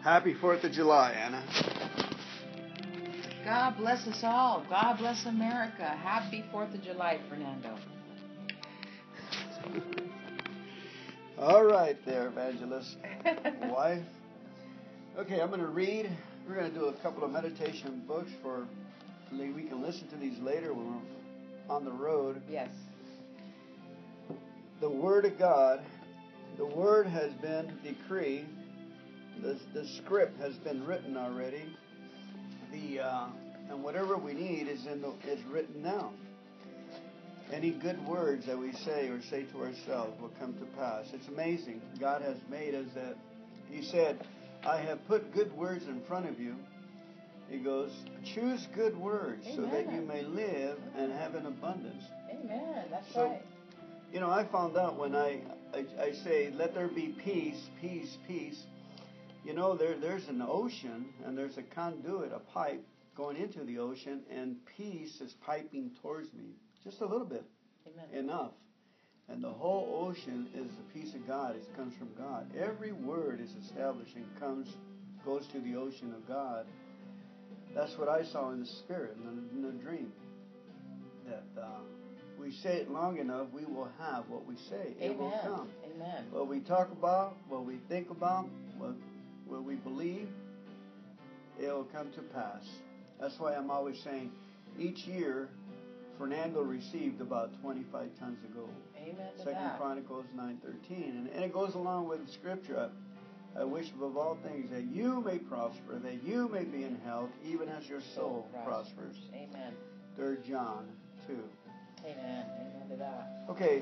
Happy 4th of July, Anna. God bless us all. God bless America. Happy 4th of July, Fernando. All right there, evangelist. Wife. Okay, I'm going to read. We're going to do a couple of meditation books for we can listen to these later when we're on the road. Yes. The Word of God. The Word has been decreed. The script has been written already. And whatever we need is written down. Any good words that we say or say to ourselves will come to pass. It's amazing. God has made us that. He said, I have put good words in front of you. He goes, choose good words. Amen. So that you may live and have an abundance. Amen. That's right. You know, I found out when I say, let there be peace, peace, peace. You know, there's an ocean and there's a conduit, a pipe going into the ocean, and peace is piping towards me. Just a little bit. Amen. Enough. And the whole ocean is the peace of God. It comes from God. Every word is establishing, goes to the ocean of God. That's what I saw in the spirit, in the dream. That we say it long enough, we will have what we say. Amen. It will come. Amen. What we talk about, what we think about, what we believe, it will come to pass. That's why I'm always saying, each year, Fernando received about 25 tons of gold. Amen. 2 Chronicles 9:13. And it goes along with the scripture. I wish above all things that you may prosper, that you may be in health, even as your soul prospers. Amen. 3 John 2. Amen. Amen to that. Okay.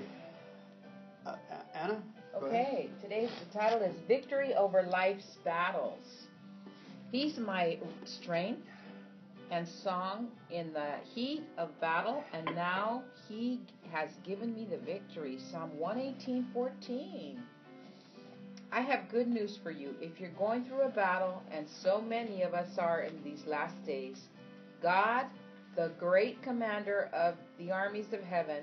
Anna? Okay. Today's the title is Victory Over Life's Battles. He's my strength and song in the heat of battle, and now he has given me the victory. Psalm 118:14. I have good news for you. If you're going through a battle, and so many of us are in these last days, God, the great commander of the armies of heaven,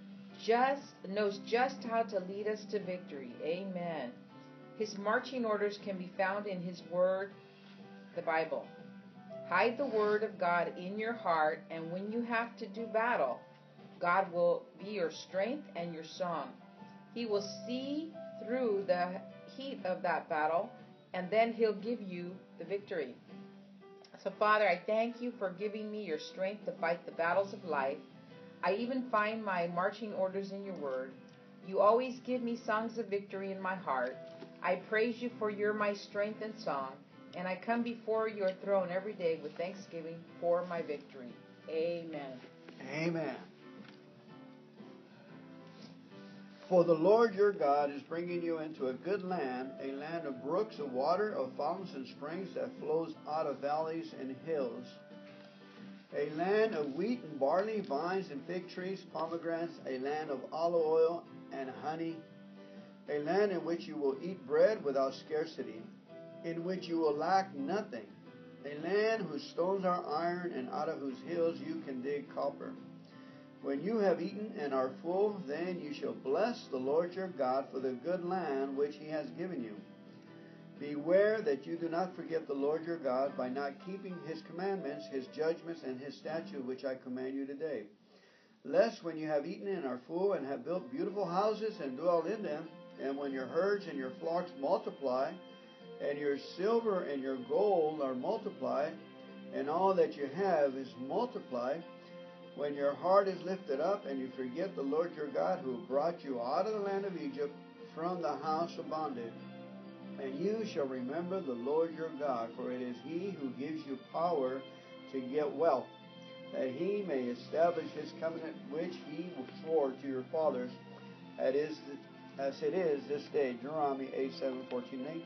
knows just how to lead us to victory. Amen. His marching orders can be found in his word, the Bible. Hide the word of God in your heart, and when you have to do battle, God will be your strength and your song. He will see through the heat of that battle, and then he'll give you the victory. So, Father, I thank you for giving me your strength to fight the battles of life. I even find my marching orders in your word. You always give me songs of victory in my heart. I praise you for you're my strength and song, and I come before your throne every day with thanksgiving for my victory. Amen. Amen. For the Lord your God is bringing you into a good land, a land of brooks of water, of fountains and springs that flows out of valleys and hills, a land of wheat and barley, vines and fig trees, pomegranates, a land of olive oil and honey, a land in which you will eat bread without scarcity, in which you will lack nothing, a land whose stones are iron and out of whose hills you can dig copper. When you have eaten and are full, then you shall bless the Lord your God for the good land which he has given you. Beware that you do not forget the Lord your God by not keeping his commandments, his judgments, and his statutes which I command you today. Lest when you have eaten and are full and have built beautiful houses and dwell in them, and when your herds and your flocks multiply, and your silver and your gold are multiplied, and all that you have is multiplied, when your heart is lifted up and you forget the Lord your God who brought you out of the land of Egypt from the house of bondage, and you shall remember the Lord your God, for it is he who gives you power to get wealth, that he may establish his covenant which he swore to your fathers, as it is this day. Deuteronomy 8:7-14-18.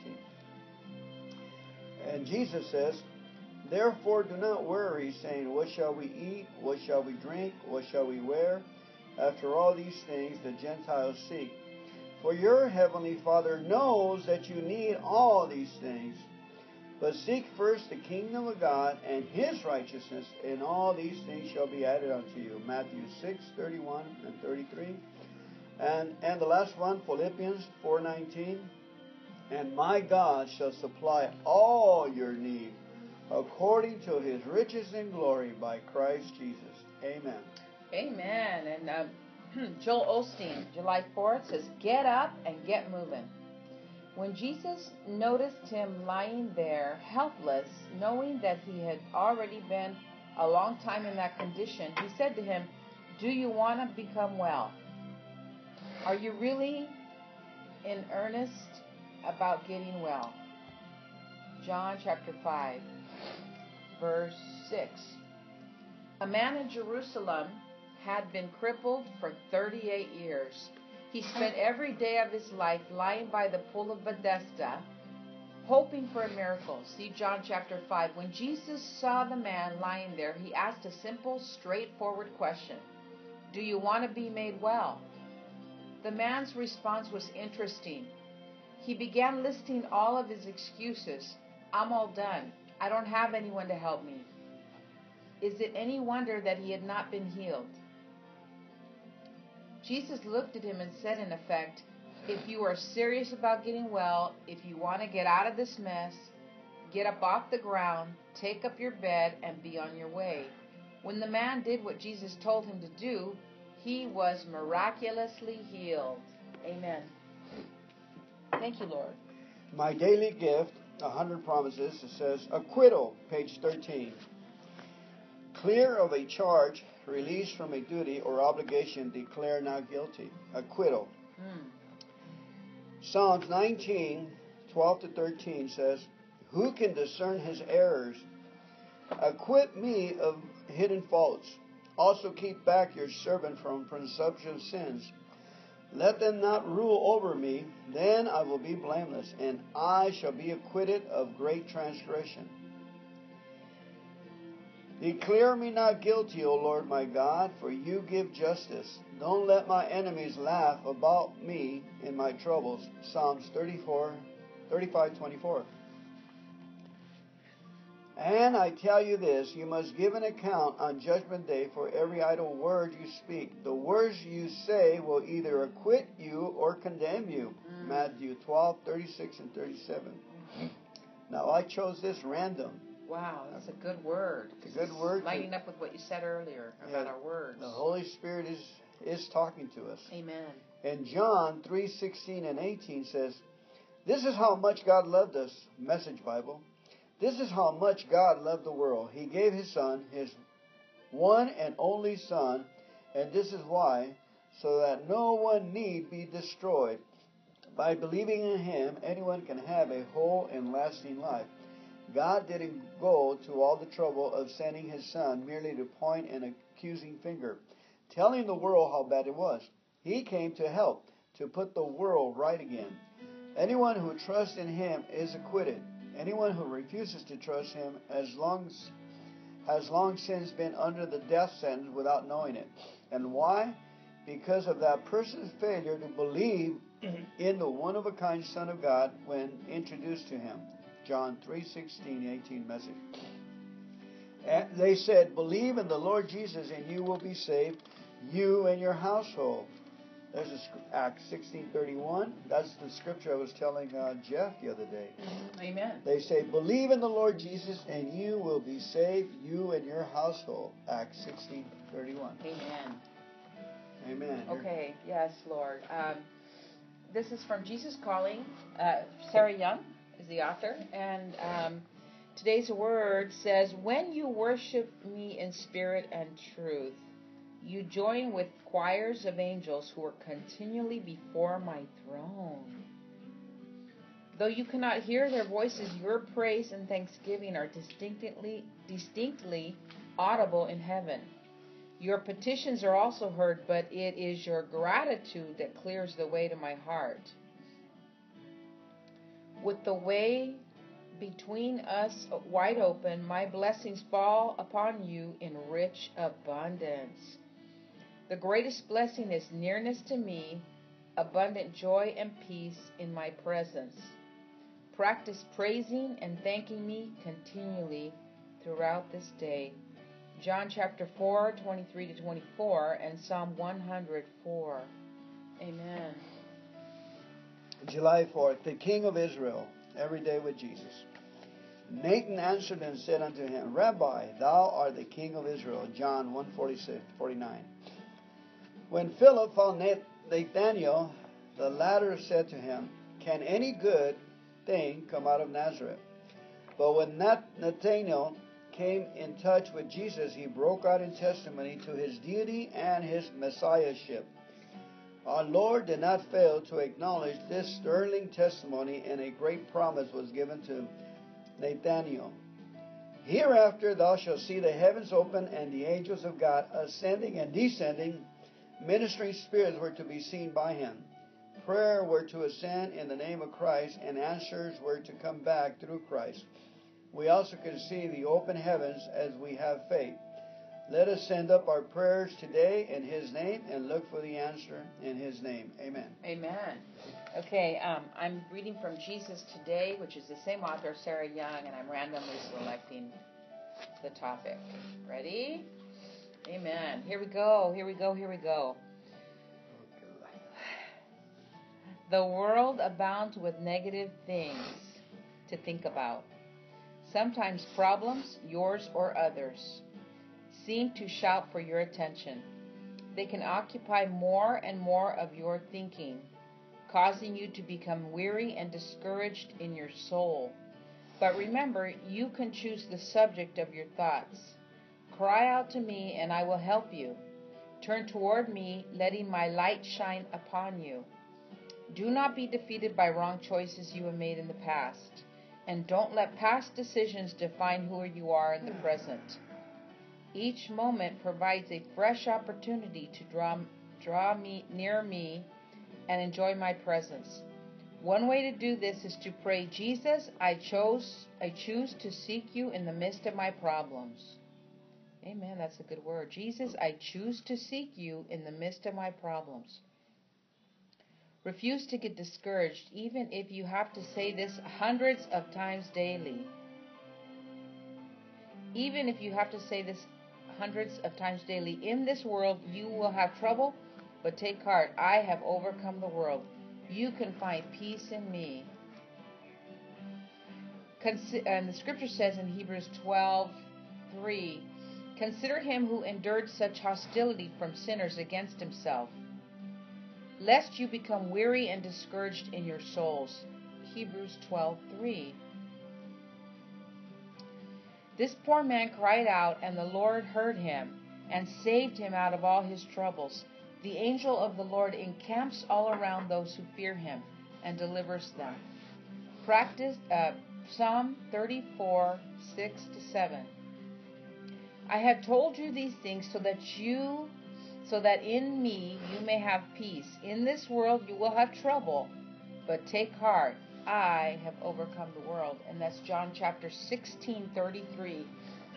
And Jesus says, therefore do not worry, saying, what shall we eat? What shall we drink? What shall we wear? After all these things the Gentiles seek. For your heavenly Father knows that you need all these things. But seek first the kingdom of God and his righteousness, and all these things shall be added unto you. Matthew 6:31 and 33. And the last one, Philippians 4:19. And my God shall supply all your need according to his riches in glory by Christ Jesus. Amen. Amen. And Joel Osteen, July 4th, says, "Get up and get moving." When Jesus noticed him lying there, helpless, knowing that he had already been a long time in that condition, he said to him, "Do you want to become well? Are you really in earnest about getting well?" John chapter 5, verse 6. A man in Jerusalem had been crippled for 38 years. He spent every day of his life lying by the pool of Bethesda, hoping for a miracle. See John chapter 5. When Jesus saw the man lying there, he asked a simple, straightforward question. "Do you want to be made well?" The man's response was interesting. He began listing all of his excuses. "I'm all done. I don't have anyone to help me." Is it any wonder that he had not been healed? Jesus looked at him and said, in effect, if you are serious about getting well, if you want to get out of this mess, get up off the ground, take up your bed, and be on your way. When the man did what Jesus told him to do, he was miraculously healed. Amen. Thank you, Lord. My daily gift, 100 promises. It says, acquittal, page 13. Clear of a charge, released from a duty or obligation, declare not guilty. Acquittal. Psalms 19, 12 to 13 says, who can discern his errors? Acquit me of hidden faults. Also keep back your servant from presumptuous sins. Let them not rule over me, then I will be blameless, and I shall be acquitted of great transgression. Declare me not guilty, O Lord my God, for you give justice. Don't let my enemies laugh about me in my troubles. Psalms 35:24. And I tell you this, you must give an account on Judgment Day for every idle word you speak. The words you say will either acquit you or condemn you. Matthew 12:36 and 37. Now I chose this random. Wow, that's a good word. It's a good word. Lining up with what you said earlier about our words. The Holy Spirit is talking to us. Amen. And John 3:16 and 18 says, this is how much God loved us, Message Bible. This is how much God loved the world. He gave His Son, His one and only Son, and this is why, so that no one need be destroyed. By believing in Him, anyone can have a whole and lasting life. God didn't go to all the trouble of sending His Son merely to point an accusing finger, telling the world how bad it was. He came to help, to put the world right again. Anyone who trusts in Him is acquitted. Anyone who refuses to trust Him has long since been under the death sentence without knowing it. And why? Because of that person's failure to believe in the one-of-a-kind Son of God when introduced to Him. John 3:16-18 Message. And they said, believe in the Lord Jesus and you will be saved, you and your household. There's Acts 16:31. That's the scripture I was telling Jeff the other day. Amen. They say, believe in the Lord Jesus and you will be saved, you and your household. Acts 16:31. Amen. Amen. Okay, yes, Lord. This is from Jesus Calling. Sarah Young is the author. And today's word says, when you worship me in spirit and truth, you join with choirs of angels who are continually before my throne. Though you cannot hear their voices, your praise and thanksgiving are distinctly audible in heaven. Your petitions are also heard, but it is your gratitude that clears the way to my heart. With the way between us wide open, my blessings fall upon you in rich abundance. The greatest blessing is nearness to me, abundant joy and peace in my presence. Practice praising and thanking me continually throughout this day. John chapter 4:23-24 and Psalm 104. Amen. July 4th, the King of Israel, every day with Jesus. Nathan answered and said unto him, Rabbi, thou art the King of Israel. John 1:46-49. When Philip found Nathanael, the latter said to him, Can any good thing come out of Nazareth? But when Nathanael came in touch with Jesus, he broke out in testimony to his deity and his messiahship. Our Lord did not fail to acknowledge this sterling testimony, and a great promise was given to Nathanael. Hereafter thou shalt see the heavens open and the angels of God ascending and descending. Ministering spirits were to be seen by him. Prayer were to ascend in the name of Christ, and answers were to come back through Christ. We also can see the open heavens as we have faith. Let us send up our prayers today in His name and look for the answer in His name. Amen. Amen. Okay, I'm reading from Jesus Today, which is the same author, Sarah Young, and I'm randomly selecting the topic. Ready? Amen. Here we go. The world abounds with negative things to think about. Sometimes problems, yours or others, seem to shout for your attention. They can occupy more and more of your thinking, causing you to become weary and discouraged in your soul. But remember, you can choose the subject of your thoughts. Cry out to me, and I will help you. Turn toward me, letting my light shine upon you. Do not be defeated by wrong choices you have made in the past, and don't let past decisions define who you are in the present. Each moment provides a fresh opportunity to draw me near me and enjoy my presence. One way to do this is to pray, Jesus, I choose to seek you in the midst of my problems. Amen, that's a good word. Jesus, I choose to seek you in the midst of my problems. Refuse to get discouraged, even if you have to say this hundreds of times daily. Even if you have to say this hundreds of times daily. In this world you will have trouble, but take heart. I have overcome the world. You can find peace in me. And the scripture says in Hebrews 12:3, consider him who endured such hostility from sinners against himself, lest you become weary and discouraged in your souls. Hebrews 12:3. This poor man cried out, and the Lord heard him and saved him out of all his troubles. The angel of the Lord encamps all around those who fear him and delivers them. Practice Psalm 34:6-7. I have told you these things so that in me you may have peace. In this world you will have trouble, but take heart. I have overcome the world. And that's John chapter 16:33.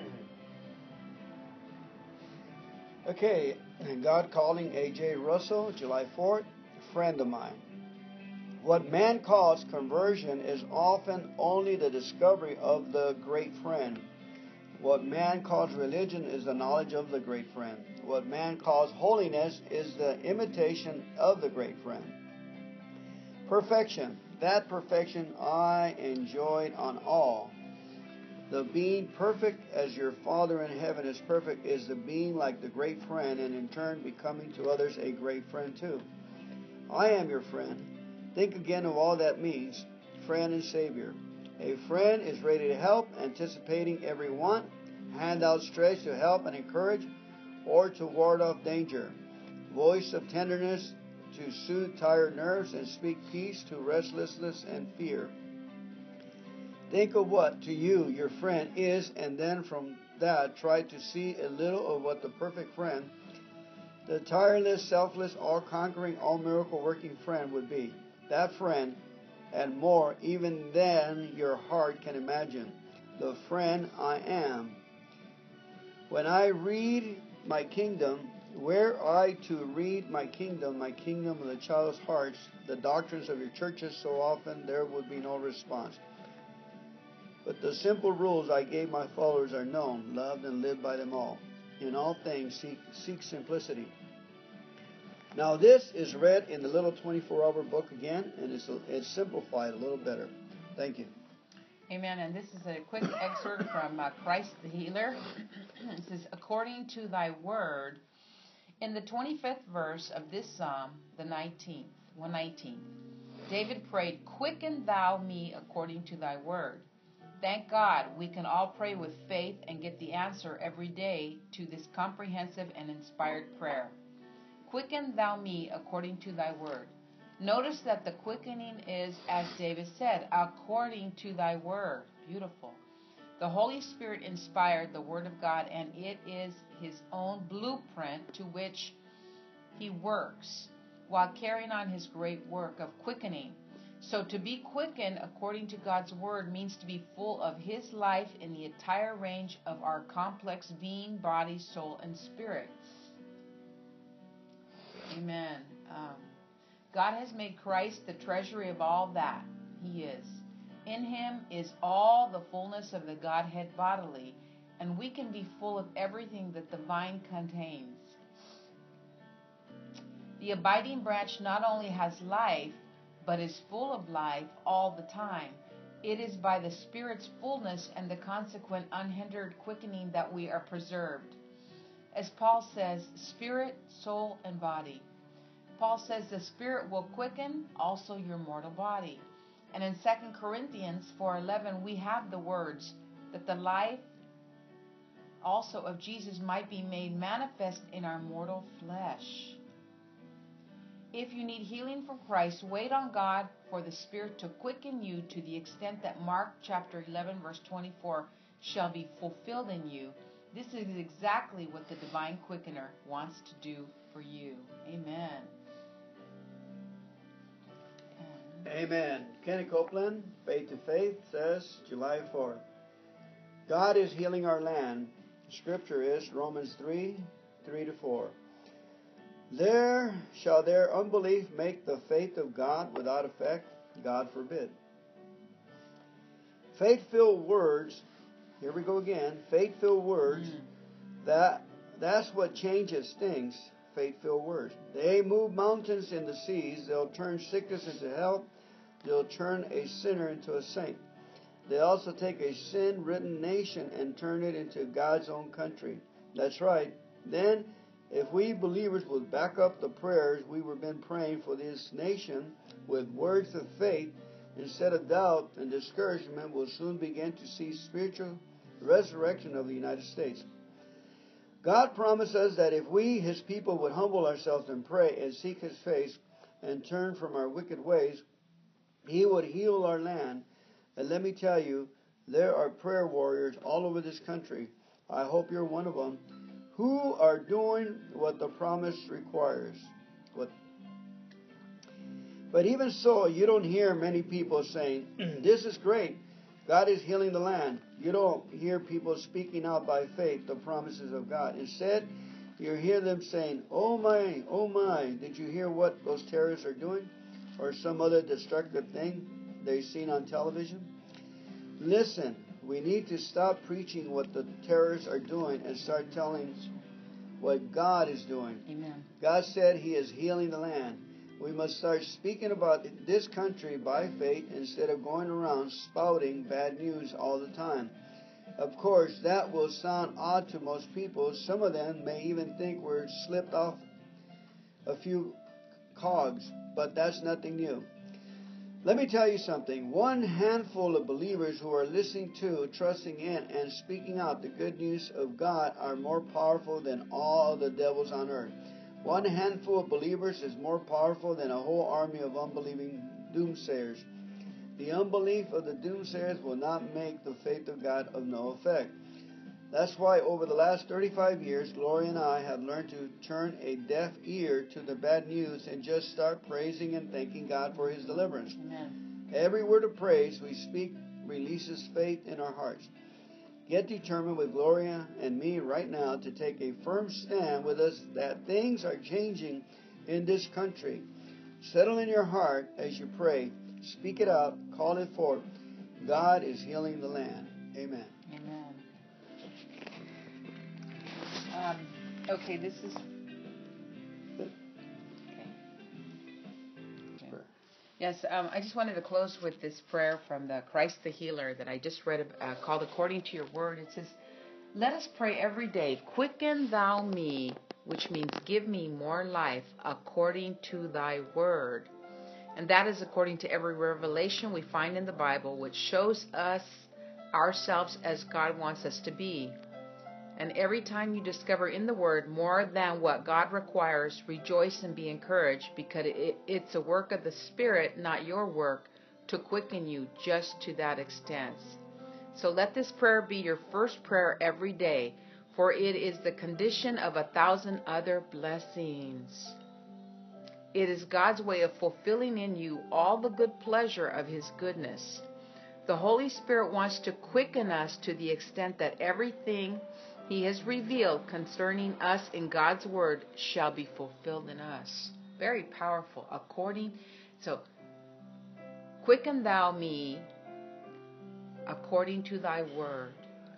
Okay, God Calling A.J. Russell, July 4th, friend of mine. What man calls conversion is often only the discovery of the great friend. What man calls religion is the knowledge of the great friend. What man calls holiness is the imitation of the great friend. Perfection. That perfection I enjoyed on all. The being perfect as your Father in heaven is perfect is the being like the great friend, and in turn becoming to others a great friend too. I am your friend. Think again of all that means, friend and Savior. A friend is ready to help, anticipating every want, hand outstretched to help and encourage, or to ward off danger. Voice of tenderness to soothe tired nerves and speak peace to restlessness and fear. Think of what to you your friend is, and then from that try to see a little of what the perfect friend, the tireless, selfless, all-conquering, all-miracle-working friend would be. That friend, and more even than your heart can imagine. The friend I am. When I read my kingdom, were I to read my kingdom of the child's hearts, the doctrines of your churches, so often there would be no response. But the simple rules I gave my followers are known, loved, and lived by them all. In all things, seek simplicity. Now this is read in the little 24-hour book again, and it's simplified a little better. Thank you. Amen. And this is a quick excerpt from Christ the Healer. It says, according to thy word, in the 25th verse of this psalm, the 119, David prayed, quicken thou me according to thy word. Thank God we can all pray with faith and get the answer every day to this comprehensive and inspired prayer. Quicken thou me according to thy word. Notice that the quickening is, as David said, according to thy word. Beautiful. The Holy Spirit inspired the word of God, and it is his own blueprint to which he works while carrying on his great work of quickening. So to be quickened according to God's word means to be full of his life in the entire range of our complex being, body, soul, and spirit. Amen. God has made Christ the treasury of all that he is. In him is all the fullness of the Godhead bodily, and we can be full of everything that the vine contains. The abiding branch not only has life, but is full of life all the time. It is by the Spirit's fullness and the consequent unhindered quickening that we are preserved. As Paul says, spirit, soul, and body. Paul says the Spirit will quicken also your mortal body. And in 2 Corinthians 4:11, we have the words that the life also of Jesus might be made manifest in our mortal flesh. If you need healing from Christ, wait on God for the Spirit to quicken you to the extent that Mark chapter 11 verse 24 shall be fulfilled in you. This is exactly what the divine quickener wants to do for you. Amen. Amen. Kenny Copeland, Faith to Faith, says July 4th. God is healing our land. Scripture is Romans 3:3-4. There shall their unbelief make the faith of God without effect? God forbid. Faith-filled words, here we go again, faith-filled words, that's what changes things, faith-filled words. They move mountains into seas, they'll turn sickness into health, they'll turn a sinner into a saint. They also take a sin-ridden nation and turn it into God's own country. That's right. Then, if we believers would back up the prayers we were been praying for this nation with words of faith instead of doubt and discouragement, we'll soon begin to see spiritual resurrection of the United States. God promised us that if we, his people, would humble ourselves and pray and seek his face and turn from our wicked ways, he would heal our land. And let me tell you, there are prayer warriors all over this country. I hope you're one of them, who are doing what the promise requires. But even so, you don't hear many people saying, this is great, God is healing the land. You don't hear people speaking out by faith the promises of God. Instead, you hear them saying, oh my, did you hear what those terrorists are doing? Or some other destructive thing they've seen on television? Listen, we need to stop preaching what the terrorists are doing and start telling what God is doing. Amen. God said he is healing the land. We must start speaking about this country by faith instead of going around spouting bad news all the time. Of course, that will sound odd to most people. Some of them may even think we're slipped off a few cogs, but that's nothing new. Let me tell you something. One handful of believers who are listening to, trusting in, and speaking out the good news of God are more powerful than all the devils on earth. One handful of believers is more powerful than a whole army of unbelieving doomsayers. The unbelief of the doomsayers will not make the faith of God of no effect. That's why over the last 35 years, Gloria and I have learned to turn a deaf ear to the bad news and just start praising and thanking God for his deliverance. Amen. Every word of praise we speak releases faith in our hearts. Get determined with Gloria and me right now to take a firm stand with us that things are changing in this country. Settle in your heart as you pray. Speak it out. Call it forth. God is healing the land. Amen. Amen. Okay, this is Yes, I just wanted to close with this prayer from the Christ the Healer that I just read, called According to Your Word. It says, let us pray every day, quicken thou me, which means give me more life according to thy word. And that is according to every revelation we find in the Bible, which shows us ourselves as God wants us to be. And every time you discover in the Word more than what God requires, rejoice and be encouraged, because it's a work of the Spirit, not your work, to quicken you just to that extent. So let this prayer be your first prayer every day, for it is the condition of 1,000 other blessings. It is God's way of fulfilling in you all the good pleasure of His goodness. The Holy Spirit wants to quicken us to the extent that everything He has revealed concerning us in God's Word shall be fulfilled in us. Very powerful. So, quicken thou me according to thy word.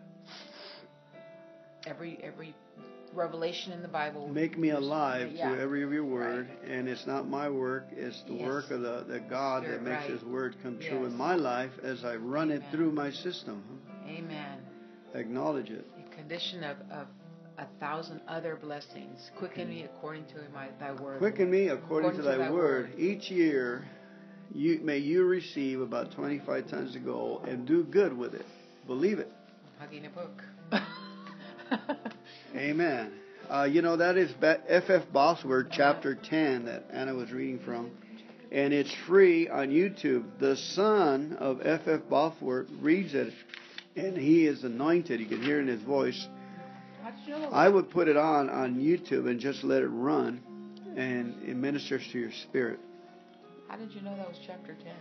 Every revelation in the Bible. Make me alive to every of your word. Right. And it's not my work, it's the work of the God Spirit, that makes His word come true in my life as I run it through my system. Amen. Acknowledge it. The condition of 1,000 other blessings. Quicken me according to thy word. Quicken me according to thy word. Each year, may you receive about 25 times the goal and do good with it. Believe it. I'm hugging a book. Amen. That is F.F. Bosworth, chapter 10, that Anna was reading from. And it's free on YouTube. The son of F.F. Bosworth reads it, and he is anointed. You can hear it in his voice. I would put it on YouTube and just let it run, and it ministers to your spirit. How did you know that was chapter 10?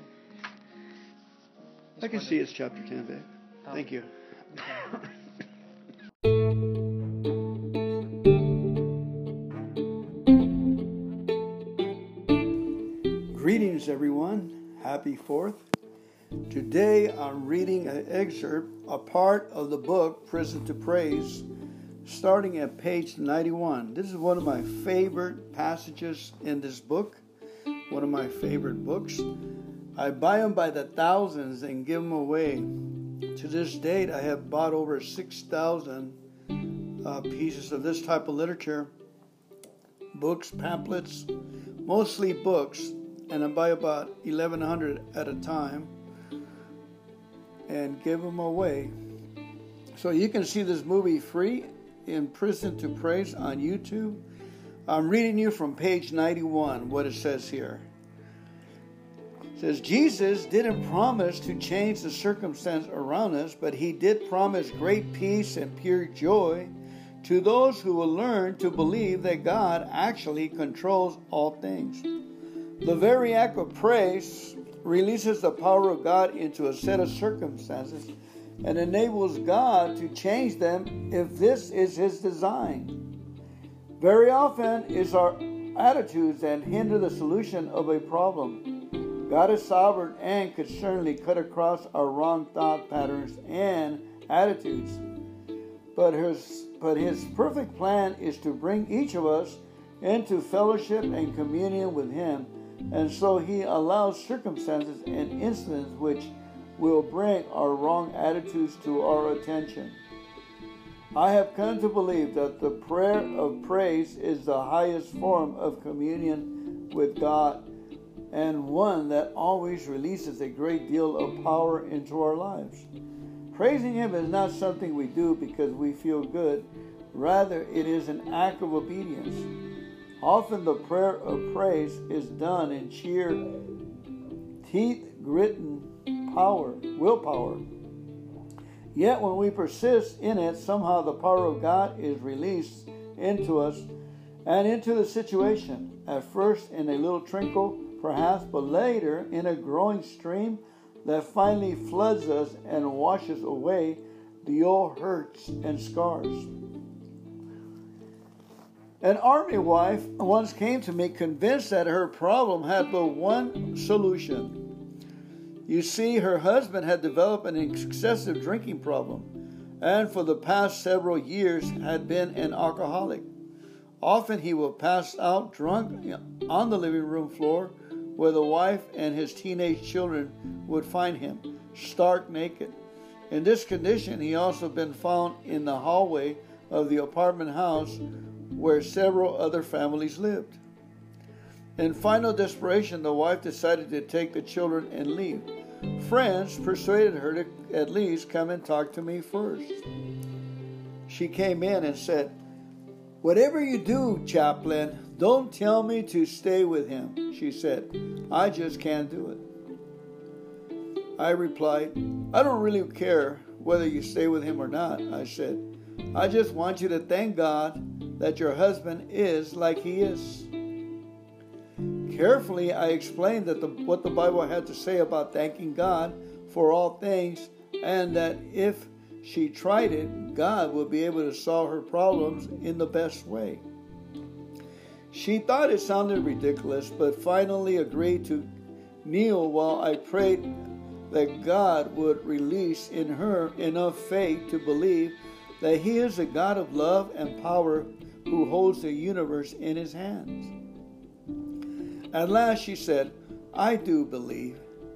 I can see it's chapter 10, babe. Oh. Thank you. Okay. Greetings, everyone. Happy 4th. Today I'm reading an excerpt, a part of the book Prison to Praise, starting at page 91. This is one of my favorite passages in this book, one of my favorite books. I buy them by the thousands and give them away. To this date, I have bought over 6,000 pieces of this type of literature, books, pamphlets, mostly books, and I buy about 1,100 at a time and give them away. So you can see this movie free in Prison to Praise on YouTube. I'm reading you from page 91, what it says here. It says, Jesus didn't promise to change the circumstance around us, but He did promise great peace and pure joy to those who will learn to believe that God actually controls all things. The very act of praise releases the power of God into a set of circumstances and enables God to change them if this is His design. Very often it's our attitudes that hinder the solution of a problem. God is sovereign and could certainly cut across our wrong thought patterns and attitudes. But His perfect plan is to bring each of us into fellowship and communion with Him. And so He allows circumstances and incidents which will bring our wrong attitudes to our attention. I have come to believe that the prayer of praise is the highest form of communion with God, and one that always releases a great deal of power into our lives. Praising Him is not something we do because we feel good. Rather, it is an act of obedience. Often the prayer of praise is done in sheer teeth-gritting willpower. Yet when we persist in it, somehow the power of God is released into us and into the situation. At first in a little trickle, perhaps, but later in a growing stream that finally floods us and washes away the old hurts and scars. An army wife once came to me convinced that her problem had but one solution. You see, her husband had developed an excessive drinking problem, and for the past several years had been an alcoholic. Often he would pass out drunk on the living room floor where the wife and his teenage children would find him, stark naked. In this condition, he also been found in the hallway of the apartment house where several other families lived. In final desperation, the wife decided to take the children and leave. Friends persuaded her to at least come and talk to me first. She came in and said, "Whatever you do, chaplain, don't tell me to stay with him," she said. "I just can't do it." I replied, "I don't really care whether you stay with him or not," I said. "I just want you to thank God that your husband is like he is." Carefully, I explained that what the Bible had to say about thanking God for all things, and that if she tried it, God would be able to solve her problems in the best way. She thought it sounded ridiculous, but finally agreed to kneel while I prayed that God would release in her enough faith to believe that He is a God of love and power who holds the universe in His hands. At last she said, "I do believe."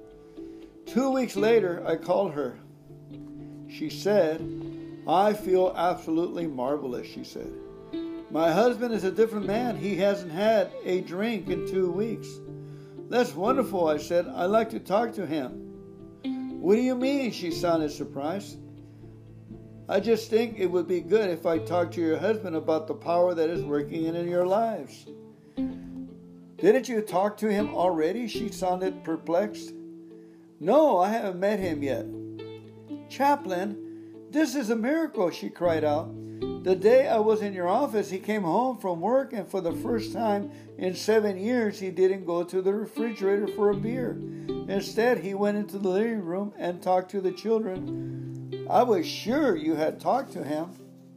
2 weeks later, I called her. She said, "I feel absolutely marvelous," she said. "My husband is a different man. He hasn't had a drink in 2 weeks." "That's wonderful," I said. "I'd like to talk to him." "What do you mean?" She sounded surprised. "I just think it would be good if I talked to your husband about the power that is working in your lives." "Didn't you talk to him already?" She sounded perplexed. "No, I haven't met him yet." "Chaplain, this is a miracle," she cried out. "The day I was in your office, he came home from work, and for the first time in 7 years, he didn't go to the refrigerator for a beer. Instead, he went into the living room and talked to the children. I was sure you had talked to him."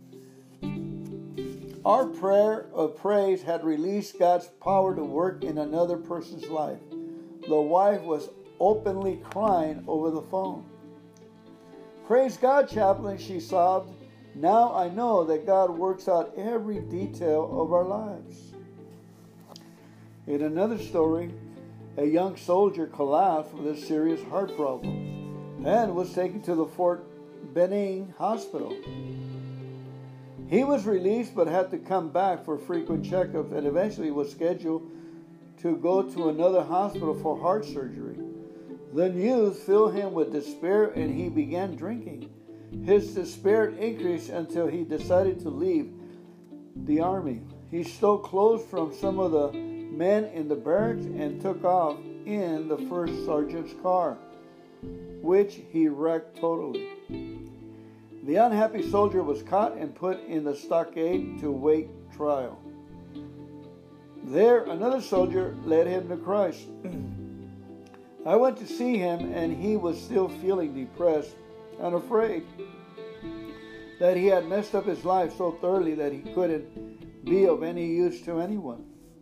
Our prayer of praise had released God's power to work in another person's life. The wife was openly crying over the phone. "Praise God, chaplain," she sobbed. "Now I know that God works out every detail of our lives." In another story, a young soldier collapsed with a serious heart problem and was taken to the Fort Benning Hospital. He was released but had to come back for frequent checkups and eventually was scheduled to go to another hospital for heart surgery. The news filled him with despair and he began drinking. His despair increased until he decided to leave the army. He stole clothes from some of the men in the barracks and took off in the first sergeant's car, which he wrecked totally. The unhappy soldier was caught and put in the stockade to wait trial. There, another soldier led him to Christ. I went to see him, and he was still feeling depressed and afraid that he had messed up his life so thoroughly that he couldn't be of any use to anyone.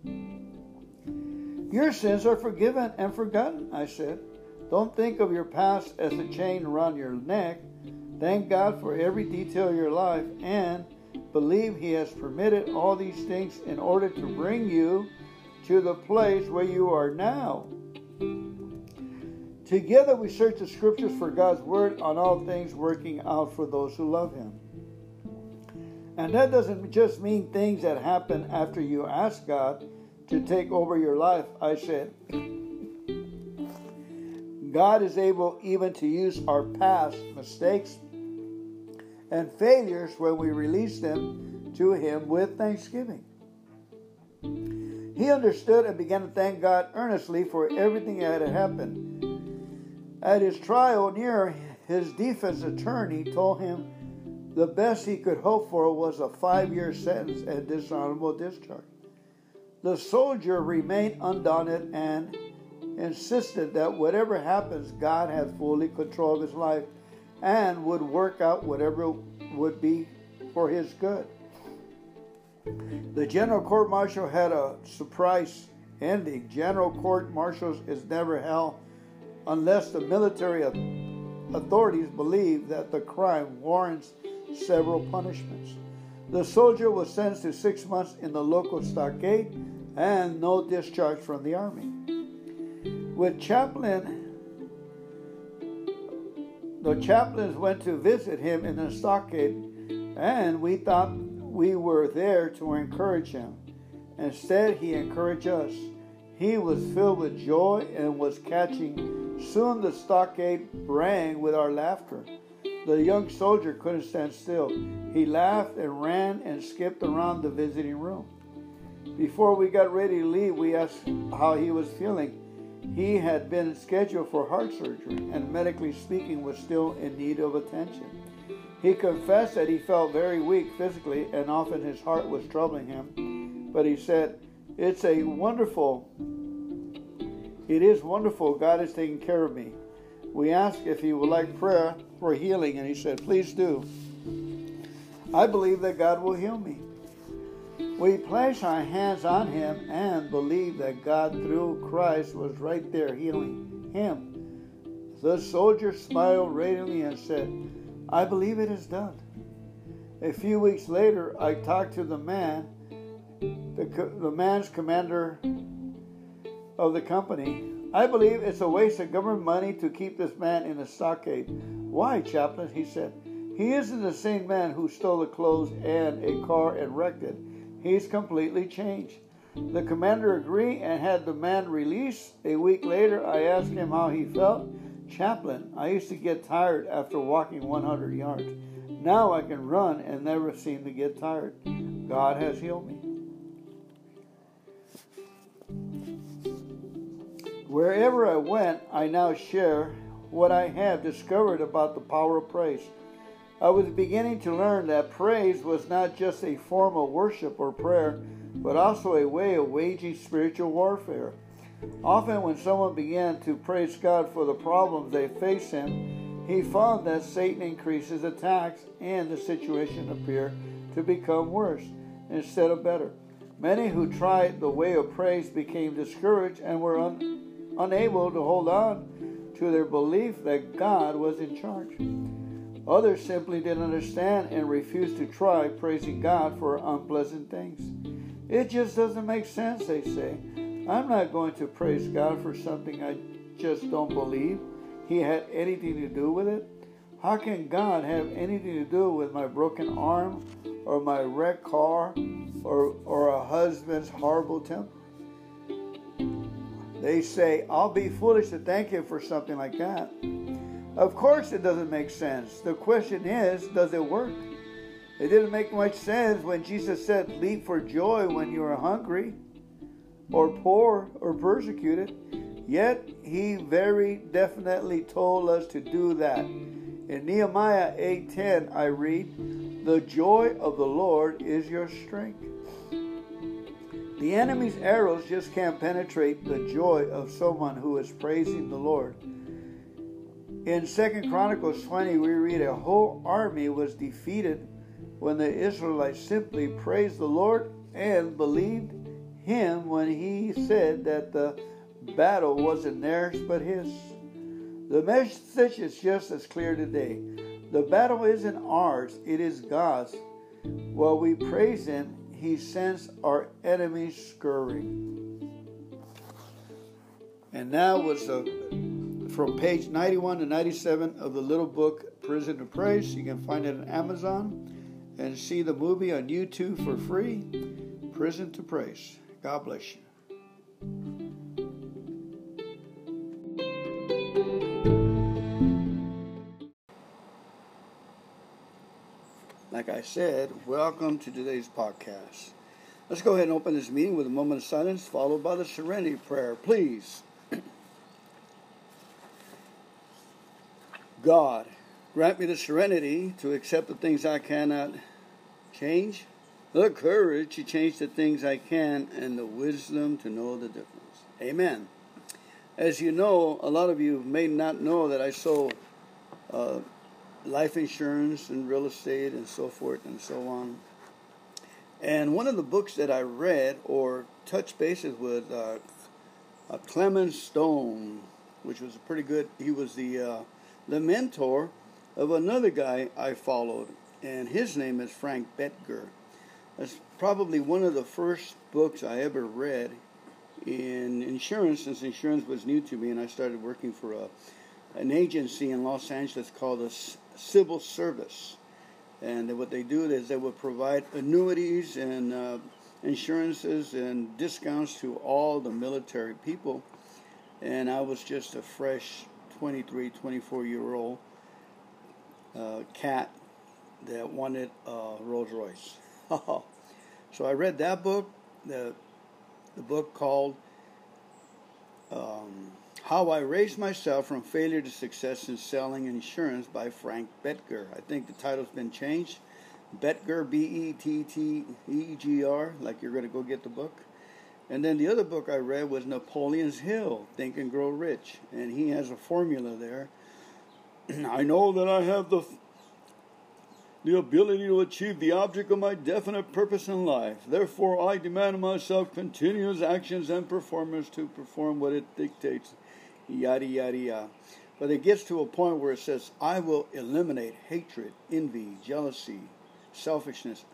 "Your sins are forgiven and forgotten," I said. "Don't think of your past as a chain around your neck. Thank God for every detail of your life and believe He has permitted all these things in order to bring you to the place where you are now." Together we search the scriptures for God's word on all things working out for those who love Him. And that doesn't just mean things that happen after you ask God to take over your life, I said. God is able even to use our past mistakes and failures when we release them to Him with thanksgiving. He understood and began to thank God earnestly for everything that had happened. At his trial near, his defense attorney told him the best he could hope for was a 5-year sentence and dishonorable discharge. The soldier remained undaunted and insisted that whatever happens, God had fully control of his life and would work out whatever would be for his good. The general court-martial had a surprise ending. General court-martials is never held unless the military authorities believe that the crime warrants several punishments. The soldier was sentenced to 6 months in the local stockade and no discharge from the army. The chaplains went to visit him in the stockade, and we thought we were there to encourage him. Instead, he encouraged us. He was filled with joy and was catching. Soon the stockade rang with our laughter. The young soldier couldn't stand still. He laughed and ran and skipped around the visiting room. Before we got ready to leave, we asked how he was feeling. He had been scheduled for heart surgery and, medically speaking, was still in need of attention. He confessed that he felt very weak physically and often his heart was troubling him. But he said, It is wonderful God is taking care of me. We asked if he would like prayer for healing, and he said, Please do. I believe that God will heal me. We placed our hands on him and believed that God through Christ was right there healing him. The soldier smiled radiantly and said, I believe it is done. A few weeks later, I talked to the man's commander of the company. I believe it's a waste of government money to keep this man in a stockade. Why, Chaplain? He said. He isn't the same man who stole the clothes and a car and wrecked it. He's completely changed. The commander agreed and had the man released. A week later, I asked him how he felt. Chaplain, I used to get tired after walking 100 yards. Now I can run and never seem to get tired. God has healed me. Wherever I went, I now share what I have discovered about the power of praise. I was beginning to learn that praise was not just a form of worship or prayer, but also a way of waging spiritual warfare. Often when someone began to praise God for the problems they face him, he found that Satan increases attacks and the situation appeared to become worse instead of better. Many who tried the way of praise became discouraged and were unable to hold on to their belief that God was in charge. Others simply didn't understand and refused to try praising God for unpleasant things. It just doesn't make sense, they say. I'm not going to praise God for something I just don't believe he had anything to do with it. How can God have anything to do with my broken arm or my wrecked car or a husband's horrible temper? They say, I'll be foolish to thank him for something like that. Of course it doesn't make sense. The question is, does it work? It didn't make much sense when Jesus said, leap for joy when you are hungry or poor or persecuted. Yet he very definitely told us to do that. In Nehemiah 8:10 I read, the joy of the Lord is your strength. The enemy's arrows just can't penetrate the joy of someone who is praising the Lord. In 2 Chronicles 20, we read a whole army was defeated when the Israelites simply praised the Lord and believed him when he said that the battle wasn't theirs but his. The message is just as clear today. The battle isn't ours, it is God's. While we praise him, he sends our enemies scurrying. And now was from page 91 to 97 of the little book, Prison to Praise. You can find it on Amazon and see the movie on YouTube for free, Prison to Praise. God bless you. Like I said, welcome to today's podcast. Let's go ahead and open this meeting with a moment of silence, followed by the serenity prayer, please. God, grant me the serenity to accept the things I cannot change, the courage to change the things I can, and the wisdom to know the difference. Amen. As you know, a lot of you may not know that I sold life insurance and real estate and so forth and so on. And one of the books that I read or touched bases with Clement Stone, which was pretty good. He was the mentor of another guy I followed, and his name is Frank Bettger. That's probably one of the first books I ever read in insurance, since insurance was new to me, and I started working for an agency in Los Angeles called a Civil Service. And what they do is they would provide annuities and insurances and discounts to all the military people. And I was just a fresh 23, 24-year-old cat that wanted a Rolls Royce. So I read that book, the book called How I Raised Myself from Failure to Success in Selling Insurance by Frank Bettger. I think the title's been changed. Bettger, Bettger, like you're going to go get the book. And then the other book I read was Napoleon's Hill, Think and Grow Rich. And he has a formula there. I know that I have the ability to achieve the object of my definite purpose in life. Therefore, I demand of myself continuous actions and performance to perform what it dictates. Yada, yada, yada. But it gets to a point where it says, I will eliminate hatred, envy, jealousy, selfishness,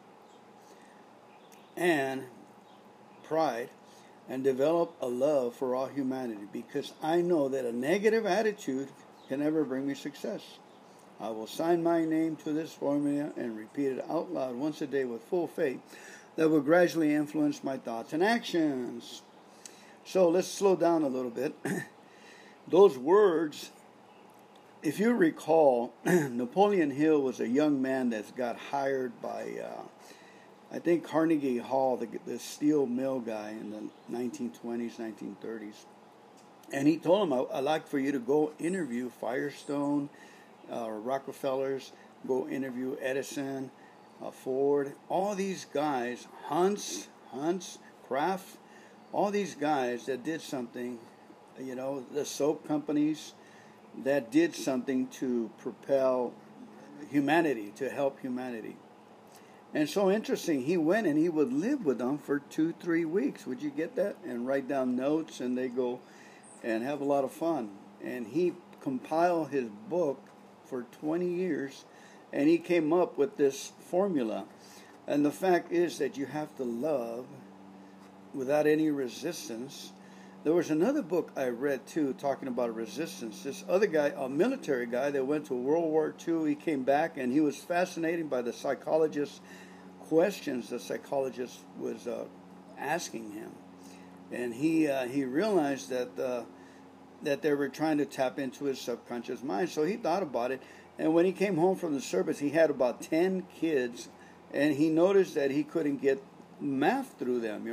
and pride, and develop a love for all humanity, because I know that a negative attitude can never bring me success. I will sign my name to this formula and repeat it out loud once a day with full faith that will gradually influence my thoughts and actions. So let's slow down a little bit. Those words, if you recall, Napoleon Hill was a young man that got hired by, I think, Carnegie Hall, the steel mill guy in the 1920s, 1930s. And he told him, I'd like for you to go interview Firestone, Rockefellers, go interview Edison, Ford, all these guys, Hunts, Kraft, all these guys that did something, the soap companies that did something to propel humanity, to help humanity. And so interesting, he went and he would live with them for 2-3 weeks. Would you get that? And write down notes, and they go and have a lot of fun. And he compiled his book for 20 years, and he came up with this formula. And the fact is that you have to love without any resistance. There was another book I read too talking about resistance. This other guy, a military guy that went to World War II, he came back and he was fascinated by the psychologist's questions the psychologist was asking him. And he realized that they were trying to tap into his subconscious mind. So he thought about it. And when he came home from the service, he had about 10 kids, and he noticed that he couldn't get math through them.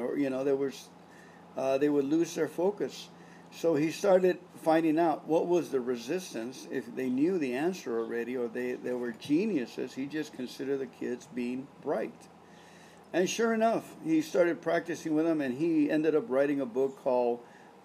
They would lose their focus. So he started finding out what was the resistance. If they knew the answer already, or they were geniuses, he just considered the kids being bright. And sure enough, he started practicing with them, and he ended up writing a book called,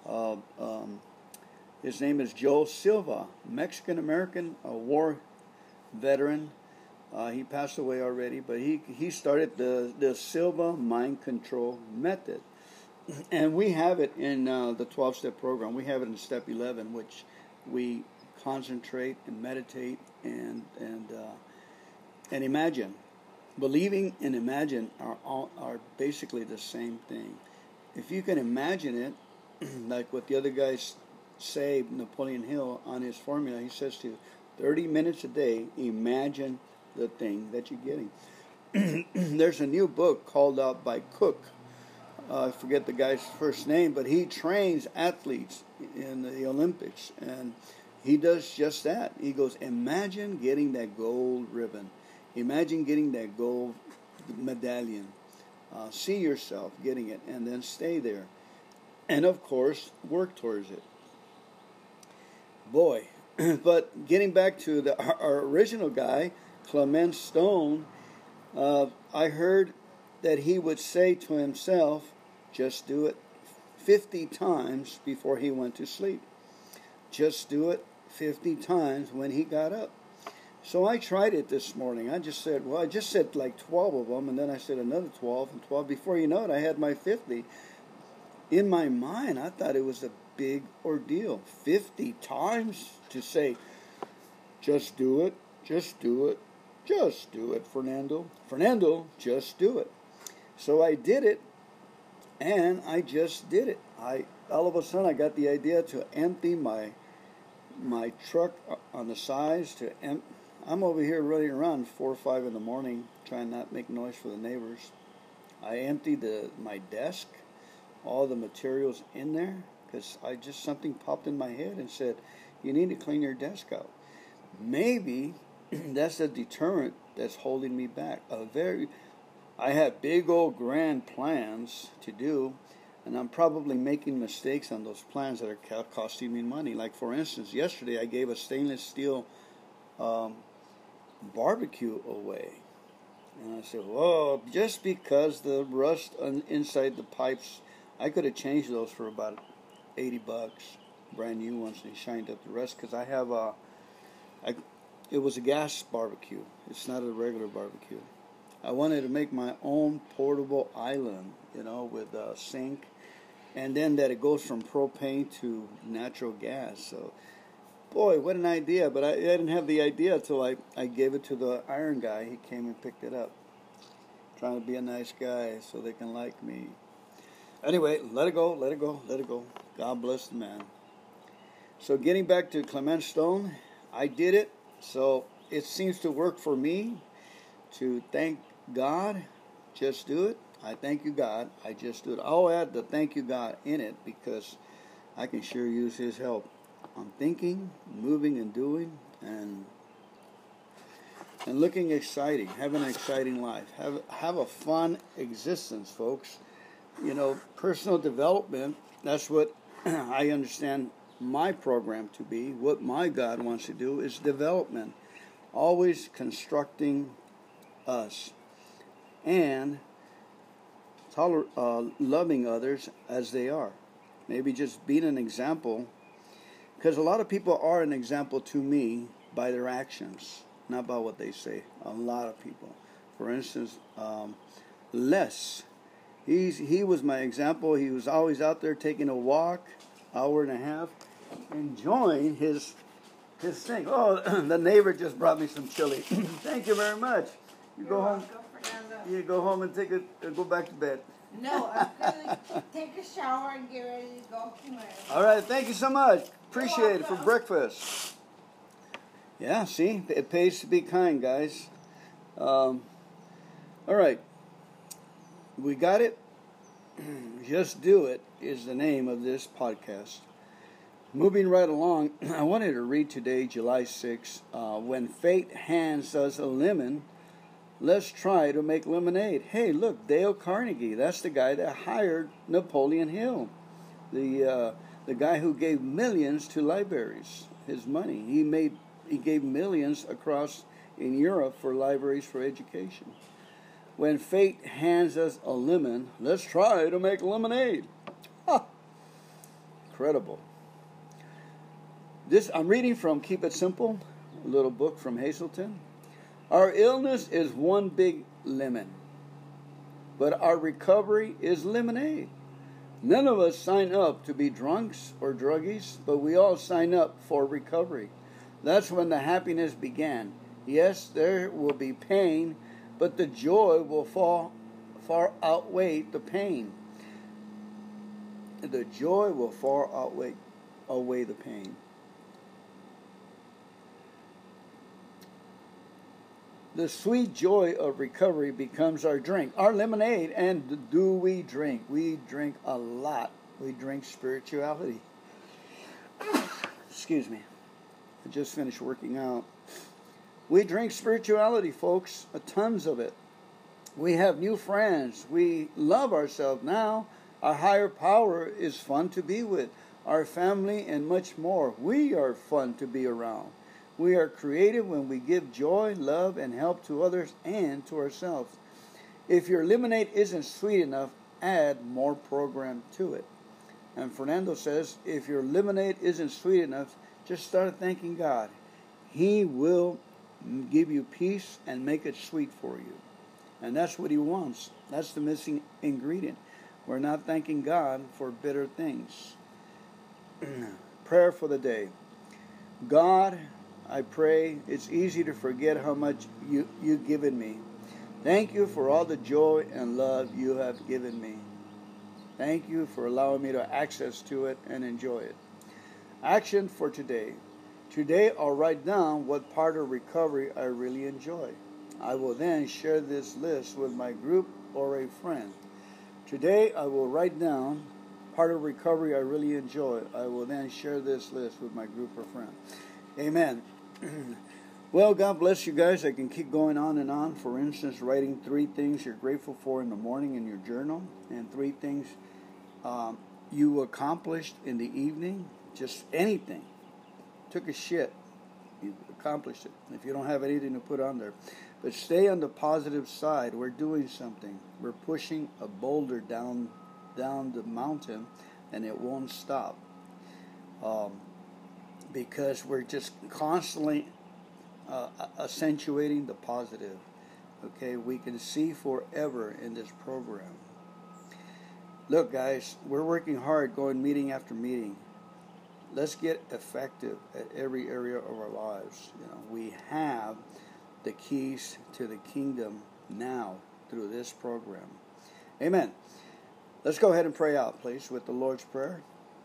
his name is Joe Silva, Mexican-American, a war veteran. He passed away already, but he started the Silva Mind Control Method. And we have it in the 12-step program. We have it in step 11, which we concentrate and meditate and imagine. Believing and imagine are basically the same thing. If you can imagine it, like what the other guys say, Napoleon Hill on his formula, he says to 30 minutes a day, imagine the thing that you're getting. There's a new book called out by Cook. I forget the guy's first name, but he trains athletes in the Olympics, and he does just that. He goes, imagine getting that gold ribbon. Imagine getting that gold medallion. See yourself getting it, and then stay there. And, of course, work towards it. Boy, but getting back to our original guy, Clement Stone, I heard that he would say to himself, just do it 50 times before he went to sleep. Just do it 50 times when he got up. So I tried it this morning. I just said like 12 of them, and then I said another 12 and 12. Before you know it, I had my 50. In my mind, I thought it was a big ordeal. 50 times to say, just do it, just do it, just do it, Fernando. Fernando, just do it. So I did it, and I just did it. all of a sudden I got the idea to empty my truck on the sides. I'm over here running around 4 or 5 in the morning trying not to make noise for the neighbors. I emptied my desk, all the materials in there, because something popped in my head and said, you need to clean your desk out. Maybe that's a deterrent that's holding me back. I have big old grand plans to do, and I'm probably making mistakes on those plans that are costing me money. Like, for instance, yesterday I gave a stainless steel barbecue away. And I said, well, just because the rust inside the pipes, I could have changed those for about $80, brand new ones, and shined up the rust, because I have it was a gas barbecue. It's not a regular barbecue. I wanted to make my own portable island, with a sink, and then that it goes from propane to natural gas. So, boy, what an idea. But I didn't have the idea until I gave it to the iron guy. He came and picked it up. Trying to be a nice guy so they can like me. Anyway, let it go, let it go, let it go. God bless the man. So getting back to Clement Stone, I did it. So it seems to work for me to thank God. Just do it. I thank you, God. I just do it. I'll add the thank you, God, in it, because I can sure use His help. I'm thinking, moving, and doing, and looking exciting, having an exciting life. Have a fun existence, folks. Personal development, that's what I understand my program to be. What my God wants to do is development. Always constructing us. And loving others as they are. Maybe just being an example. Because a lot of people are an example to me by their actions, not by what they say. A lot of people. For instance, Les. He was my example. He was always out there taking a walk, hour and a half, enjoying his thing. Oh, the neighbor just brought me some chili. Thank you very much. You go home. You go home and go back to bed. No, I'm going to take a shower and get ready to go to my... All right, thank you so much. Appreciate it for breakfast. Yeah, see, it pays to be kind, guys. All right. We got it. Just Do It is the name of this podcast. Moving right along, I wanted to read today, July 6th. When fate hands us a lemon, let's try to make lemonade. Hey, look, Dale Carnegie. That's the guy that hired Napoleon Hill, the guy who gave millions to libraries. His money. He gave millions across in Europe for libraries for education. When fate hands us a lemon, let's try to make lemonade. Ha! Incredible. I'm reading from Keep It Simple, a little book from Hazelton. Our illness is one big lemon, but our recovery is lemonade. None of us sign up to be drunks or druggies, but we all sign up for recovery. That's when the happiness began. Yes, there will be pain, but the joy will far outweigh the pain. The joy will far outweigh the pain. The sweet joy of recovery becomes our drink, our lemonade. And do we drink? We drink a lot. We drink spirituality. Excuse me. I just finished working out. We drink spirituality, folks. Tons of it. We have new friends. We love ourselves now. Our higher power is fun to be with. Our family and much more. We are fun to be around. We are creative when we give joy, love, and help to others and to ourselves. If your lemonade isn't sweet enough, add more program to it. And Fernando says, if your lemonade isn't sweet enough, just start thanking God. He will give you peace and make it sweet for you. And that's what He wants. That's the missing ingredient. We're not thanking God for bitter things. Prayer for the day. God, I pray it's easy to forget how much you've given me. Thank you for all the joy and love you have given me. Thank you for allowing me to access to it and enjoy it. Action for today. Today I'll write down what part of recovery I really enjoy. I will then share this list with my group or a friend. Today I will write down part of recovery I really enjoy. I will then share this list with my group or friend. Amen. Well, God bless you guys. I can keep going on and on. For instance, writing 3 things you're grateful for in the morning in your journal, and 3 things you accomplished in the evening. Just anything. Took a shit. You accomplished it. If you don't have anything to put on there. But stay on the positive side. We're doing something. We're pushing a boulder down the mountain, and it won't stop. Because we're just constantly accentuating the positive. Okay, we can see forever in this program. Look, guys, we're working hard, going meeting after meeting. Let's get effective at every area of our lives. We have the keys to the kingdom now through this program. Amen. Let's go ahead and pray out, please, with the Lord's Prayer.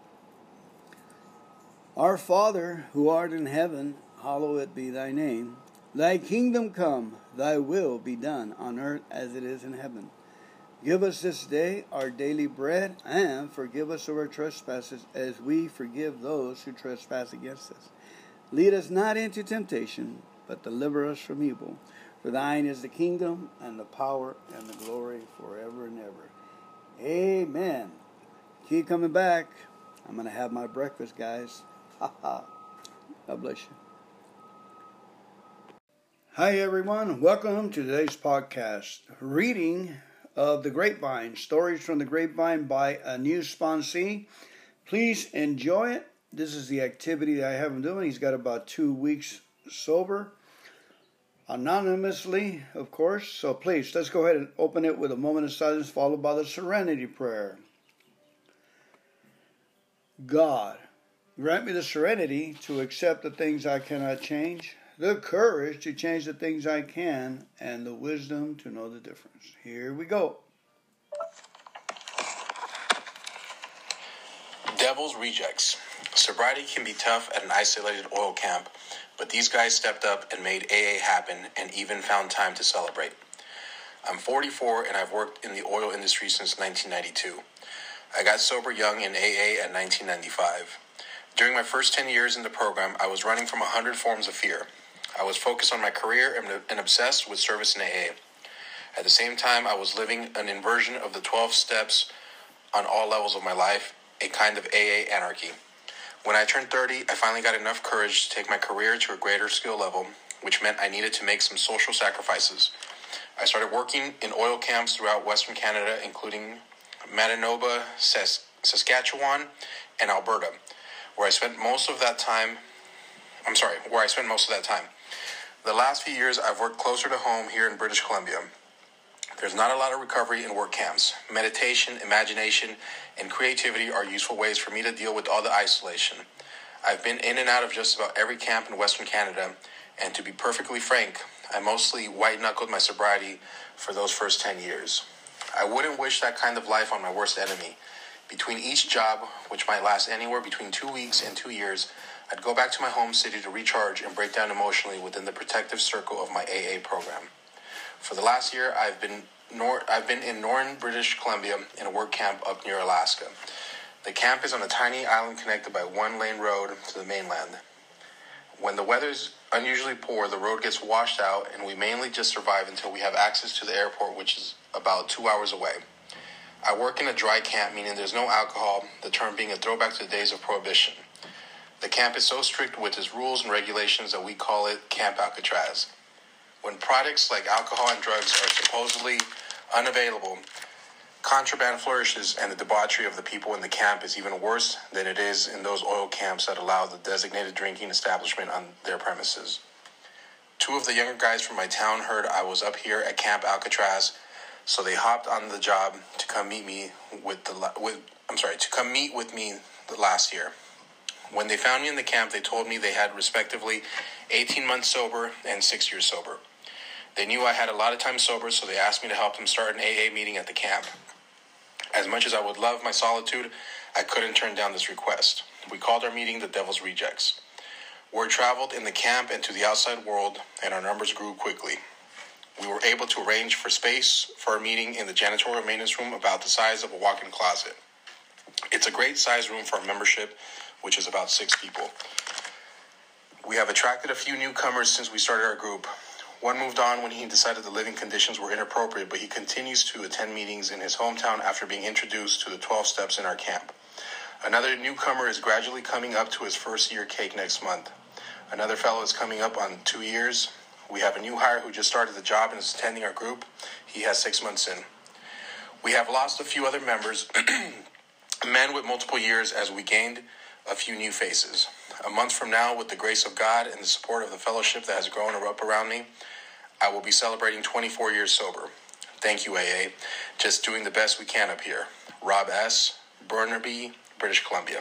Our Father, who art in heaven, hallowed be thy name. Thy kingdom come, thy will be done on earth as it is in heaven. Give us this day our daily bread, and forgive us of our trespasses as we forgive those who trespass against us. Lead us not into temptation, but deliver us from evil. For thine is the kingdom, and the power, and the glory forever and ever. Amen. Keep coming back. I'm going to have my breakfast, guys. God bless you. Hi, everyone. Welcome to today's podcast. Reading of The Grapevine, Stories from the Grapevine by a new sponsee. Please enjoy it. This is the activity that I have him doing. He's got about 2 weeks sober. Anonymously, of course. So please, let's go ahead and open it with a moment of silence followed by the Serenity Prayer. God, grant me the serenity to accept the things I cannot change, the courage to change the things I can, and the wisdom to know the difference. Here we go. Devil's Rejects. Sobriety can be tough at an isolated oil camp, but these guys stepped up and made AA happen and even found time to celebrate. I'm 44 and I've worked in the oil industry since 1992. I got sober young in AA at 1995. During my first 10 years in the program, I was running from 100 forms of fear. I was focused on my career and obsessed with service in AA. At the same time, I was living an inversion of the 12 steps on all levels of my life, a kind of AA anarchy. When I turned 30, I finally got enough courage to take my career to a greater skill level, which meant I needed to make some social sacrifices. I started working in oil camps throughout Western Canada, including Manitoba, Saskatchewan, and Alberta, where I spent most of that time. The last few years, I've worked closer to home here in British Columbia. There's not a lot of recovery in work camps. Meditation, imagination, and creativity are useful ways for me to deal with all the isolation. I've been in and out of just about every camp in Western Canada, and to be perfectly frank, I mostly white-knuckled my sobriety for those first 10 years. I wouldn't wish that kind of life on my worst enemy. Between each job, which might last anywhere between 2 weeks and 2 years, I'd go back to my home city to recharge and break down emotionally within the protective circle of my AA program. For the last year, I've been in Northern British Columbia in a work camp up near Alaska. The camp is on a tiny island connected by 1-lane road to the mainland. When the weather's unusually poor, the road gets washed out, and we mainly just survive until we have access to the airport, which is about 2 hours away. I work in a dry camp, meaning there's no alcohol, the term being a throwback to the days of Prohibition. The camp is so strict with its rules and regulations that we call it Camp Alcatraz. When products like alcohol and drugs are supposedly unavailable, contraband flourishes, and the debauchery of the people in the camp is even worse than it is in those oil camps that allow the designated drinking establishment on their premises. 2 of the younger guys from my town heard I was up here at Camp Alcatraz, so they hopped on the job to come meet with me last year. When they found me in the camp, they told me they had respectively 18 months sober and 6 years sober. They knew I had a lot of time sober, so they asked me to help them start an AA meeting at the camp. As much as I would love my solitude, I couldn't turn down this request. We called our meeting the Devil's Rejects. Word traveled in the camp and to the outside world, and our numbers grew quickly. We were able to arrange for space for our meeting in the janitorial maintenance room about the size of a walk-in closet. It's a great size room for our membership, which is about 6 people. We have attracted a few newcomers since we started our group. One moved on when he decided the living conditions were inappropriate, but he continues to attend meetings in his hometown after being introduced to the 12 steps in our camp. Another newcomer is gradually coming up to his first year cake next month. Another fellow is coming up on 2 years. We have a new hire who just started the job and is attending our group. He has 6 months in. We have lost a few other members, men with multiple years, as we gained a few new faces. A month from now, with the grace of God and the support of the fellowship that has grown up around me, I will be celebrating 24 years sober. Thank you, AA. Just doing the best we can up here. Rob S., Burnaby, British Columbia.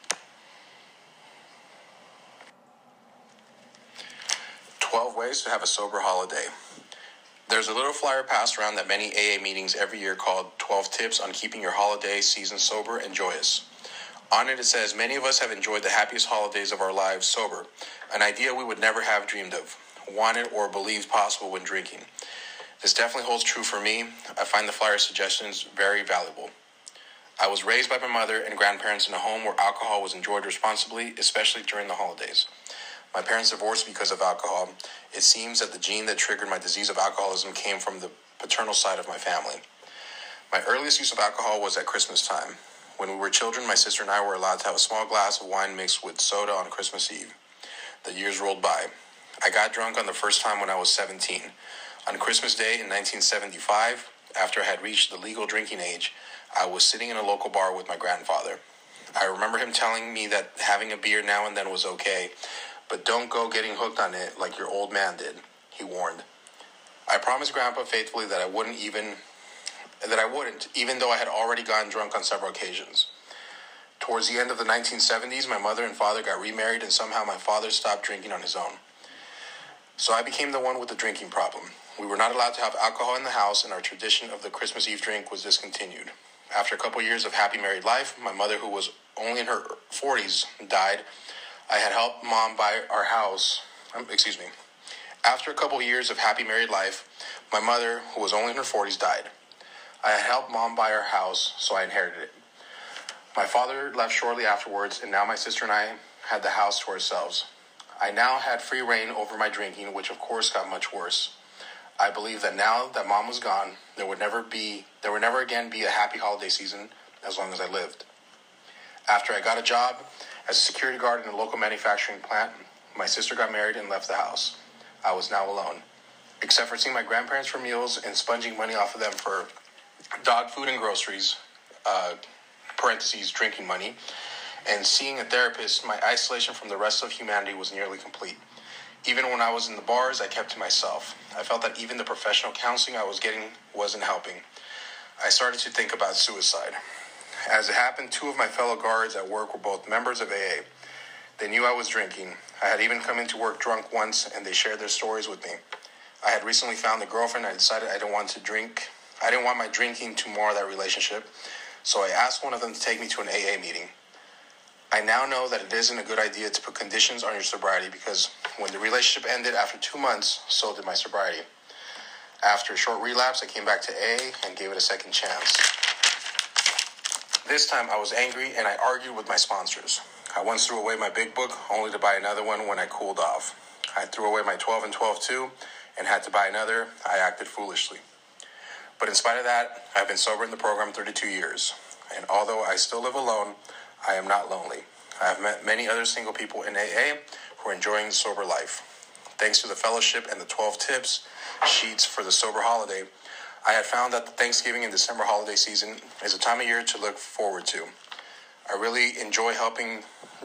"12 ways to have a sober holiday." There's a little flyer passed around at many AA meetings every year called 12 Tips on Keeping Your Holiday Season Sober and Joyous. On it says, many of us have enjoyed the happiest holidays of our lives sober, an idea we would never have dreamed of, wanted, or believed possible when drinking. This definitely holds true for me. I find the flyer suggestions very valuable. I was raised by my mother and grandparents in a home where alcohol was enjoyed responsibly, especially during the holidays. My parents divorced because of alcohol. It seems that the gene that triggered my disease of alcoholism came from the paternal side of my family. My earliest use of alcohol was at Christmas time. When we were children, my sister and I were allowed to have a small glass of wine mixed with soda on Christmas Eve. The years rolled by. I got drunk on the first time when I was 17. On Christmas Day in 1975, after I had reached the legal drinking age, I was sitting in a local bar with my grandfather. I remember him telling me that having a beer now and then was okay, but don't go getting hooked on it like your old man did, he warned. I promised Grandpa faithfully that I wouldn't, even though I had already gotten drunk on several occasions. Towards the end of the 1970s, my mother and father got remarried, and somehow my father stopped drinking on his own. So I became the one with the drinking problem. We were not allowed to have alcohol in the house, and our tradition of the Christmas Eve drink was discontinued. After a couple years of happy married life, my mother, who was only in her 40s, died. I had helped Mom buy our house. After a couple years of happy married life, my mother, who was only in her 40s, died. I had helped Mom buy our house, so I inherited it. My father left shortly afterwards, and now my sister and I had the house to ourselves. I now had free reign over my drinking, which of course got much worse. I believe that now that Mom was gone, there would never again be a happy holiday season as long as I lived. After I got a job as a security guard in a local manufacturing plant, my sister got married and left the house. I was now alone, except for seeing my grandparents for meals and sponging money off of them for dog food and groceries, drinking money, and seeing a therapist. My isolation from the rest of humanity was nearly complete. Even when I was in the bars, I kept to myself. I felt that even the professional counseling I was getting wasn't helping. I started to think about suicide. As it happened, 2 of my fellow guards at work were both members of AA. They knew I was drinking. I had even come into work drunk once, and they shared their stories with me. I had recently found a girlfriend, and I decided I didn't want my drinking to mar that relationship, so I asked one of them to take me to an AA meeting. I now know that it isn't a good idea to put conditions on your sobriety, because when the relationship ended after 2 months, so did my sobriety. After a short relapse, I came back to AA and gave it a second chance. This time I was angry and I argued with my sponsors. I once threw away my big book, only to buy another one when I cooled off. I threw away my 12 and 12 too, and had to buy another. I acted foolishly. But in spite of that, I've been sober in the program 32 years. And although I still live alone, I am not lonely. I have met many other single people in AA who are enjoying the sober life. Thanks to the fellowship and the 12 tips sheets for the sober holiday, I had found that the Thanksgiving and December holiday season is a time of year to look forward to. I really enjoy helping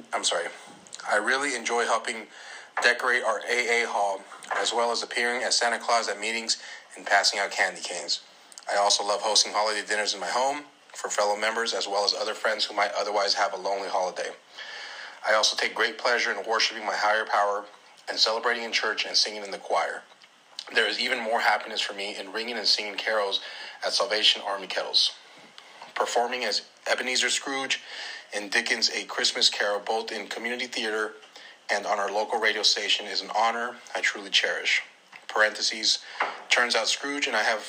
decorate our AA hall, as well as appearing as Santa Claus at meetings and passing out candy canes. I also love hosting holiday dinners in my home for fellow members, as well as other friends who might otherwise have a lonely holiday. I also take great pleasure in worshiping my higher power and celebrating in church and singing in the choir. There is even more happiness for me in ringing and singing carols at Salvation Army kettles. performing as Ebenezer Scrooge in Dickens' A Christmas Carol, both in community theater and on our local radio station, is an honor I truly cherish. Parentheses, turns out Scrooge and I have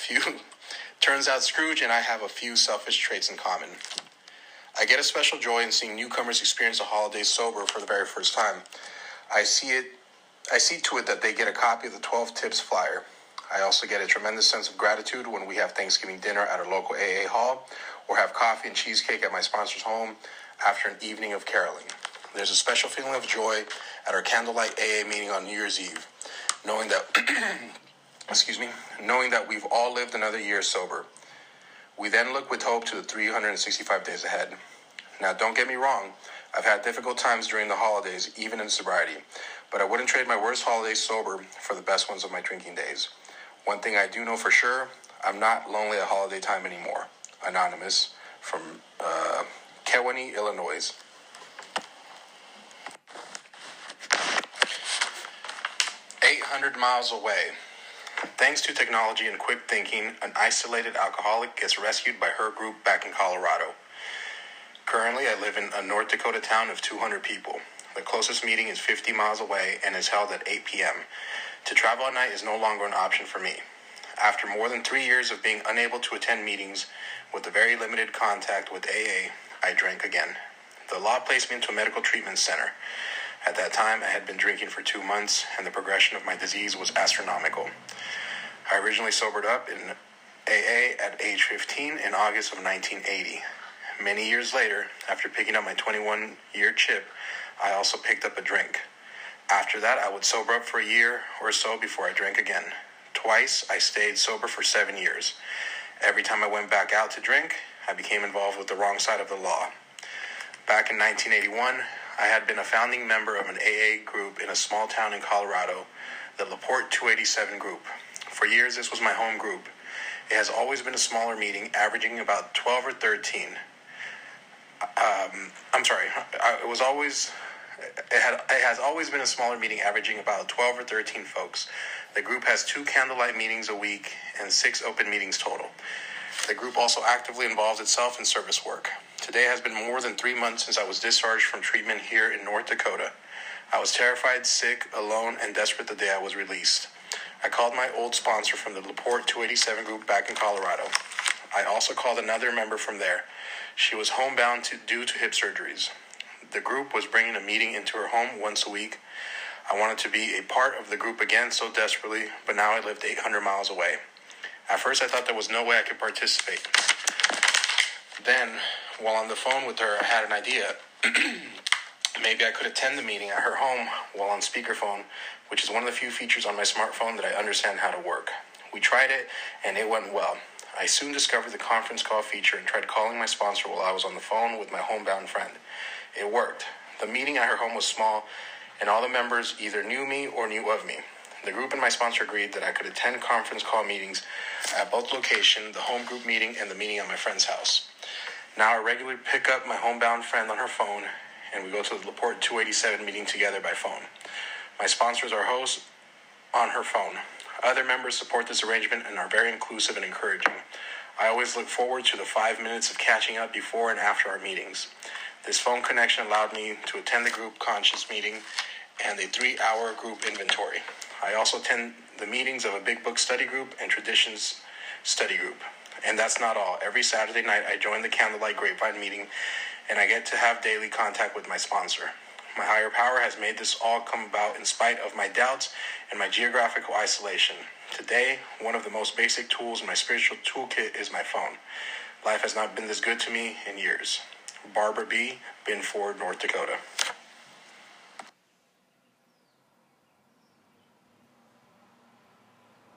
a few selfish traits in common. I get a special joy in seeing newcomers experience the holidays sober for the very first time. I see to it that they get a copy of the 12 Tips flyer. I also get a tremendous sense of gratitude when we have Thanksgiving dinner at our local AA hall or have coffee and cheesecake at my sponsor's home after an evening of caroling. There's a special feeling of joy at our candlelight AA meeting on New Year's Eve, knowing that knowing that we've all lived another year sober. We then look with hope to the 365 days ahead. Now, don't get me wrong, I've had difficult times during the holidays, even in sobriety, but I wouldn't trade my worst holidays sober for the best ones of my drinking days. One thing I do know for sure, I'm not lonely at holiday time anymore. Anonymous, from Kewanee, Illinois. "800 miles away. Thanks to technology and quick thinking, an isolated alcoholic gets rescued by her group back in Colorado. Currently, I live in a North Dakota town of 200 people. The closest meeting is 50 miles away and is held at 8 p.m. To travel at night is no longer an option for me. After more than 3 years of being unable to attend meetings with a very limited contact with AA, I drank again. The law placed me into a medical treatment center. At that time, I had been drinking for 2 months, and the progression of my disease was astronomical. I originally sobered up in AA at age 15 in August of 1980. Many years later, after picking up my 21-year chip, I also picked up a drink. After that, I would sober up for a year or so before I drank again. Twice, I stayed sober for 7 years. Every time I went back out to drink, I became involved with the wrong side of the law. Back in 1981, I had been a founding member of an AA group in a small town in Colorado, the LaPorte 287 group. For years, this was my home group. It has always been a smaller meeting, averaging about 12 or 13. It has always been a smaller meeting, averaging about 12 or 13 folks. The group has 2 candlelight meetings a week and 6 open meetings total. The group also actively involves itself in service work. Today has been more than 3 months since I was discharged from treatment here in North Dakota. I was terrified, sick, alone, and desperate the day I was released. I called my old sponsor from the LaPorte 287 group back in Colorado. I also called another member from there. She was homebound due to hip surgeries. The group was bringing a meeting into her home once a week. I wanted to be a part of the group again so desperately, but now I lived 800 miles away. At first, I thought there was no way I could participate. Then, while on the phone with her, I had an idea. Maybe I could attend the meeting at her home while on speakerphone, which is one of the few features on my smartphone that I understand how to work. We tried it, and it went well. I soon discovered the conference call feature and tried calling my sponsor while I was on the phone with my homebound friend. It worked. The meeting at her home was small, and all the members either knew me or knew of me. The group and my sponsor agreed that I could attend conference call meetings at both locations, the home group meeting and the meeting at my friend's house. Now I regularly pick up my homebound friend on her phone, and we go to the LaPorte 287 meeting together by phone. My sponsor is our host on her phone. Other members support this arrangement and are very inclusive and encouraging. I always look forward to the 5 minutes of catching up before and after our meetings. This phone connection allowed me to attend the group conscious meeting and a 3-hour group inventory. I also attend the meetings of a big book study group and traditions study group. And that's not all. Every Saturday night, I join the Candlelight Grapevine meeting, and I get to have daily contact with my sponsor. My higher power has made this all come about in spite of my doubts and my geographical isolation. Today, one of the most basic tools in my spiritual toolkit is my phone. Life has not been this good to me in years. Barbara B., Binford, North Dakota.